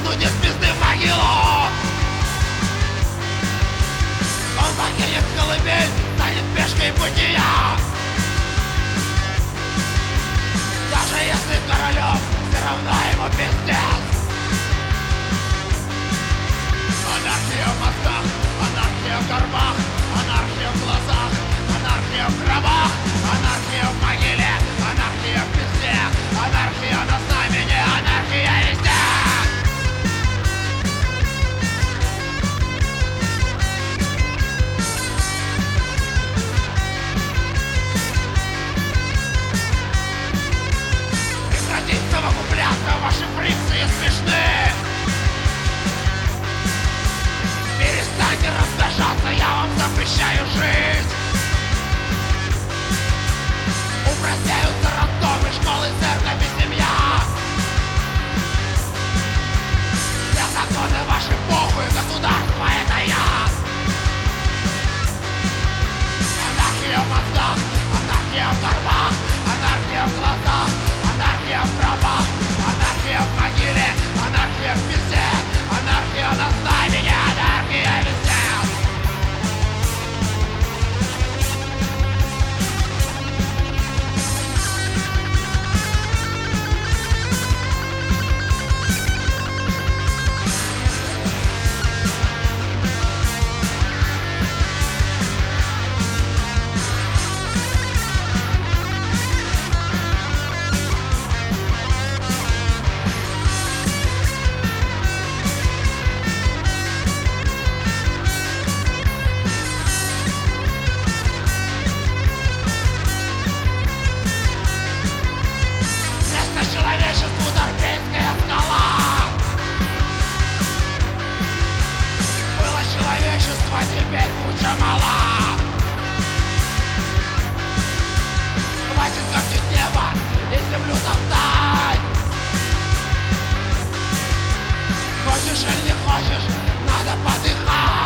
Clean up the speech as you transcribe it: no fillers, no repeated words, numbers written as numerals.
кануть из пизды в могилу. Он покинет колыбель, станет пешкой бытия. Даже если королем, все равно ему пиздец. Анархия в мозгах, анархия в горбах, анархия в глазах, анархия в гробах, анархия в могиле, анархия в пизде, анархия на знамени, анархия везде. Прекратить совокупляться, ваши фрикции смешны. Перестаньте раздражаться, я вам запрещаю жить. Упрощаются роддомы, школы, церковь и семья. Все законы ваши похуй, государство это я. Анархия в мозгах, анархия в горбах, анархия в глазах, анархия в гробах, анархия в могиле, анархия в пизде, анархия на знамени, анархия везде. Человечеству Торпедская скала. Было человечество, теперь куча мала. Хватит коптить небо и землю топтать. Хочешь или не хочешь, надо подыхать.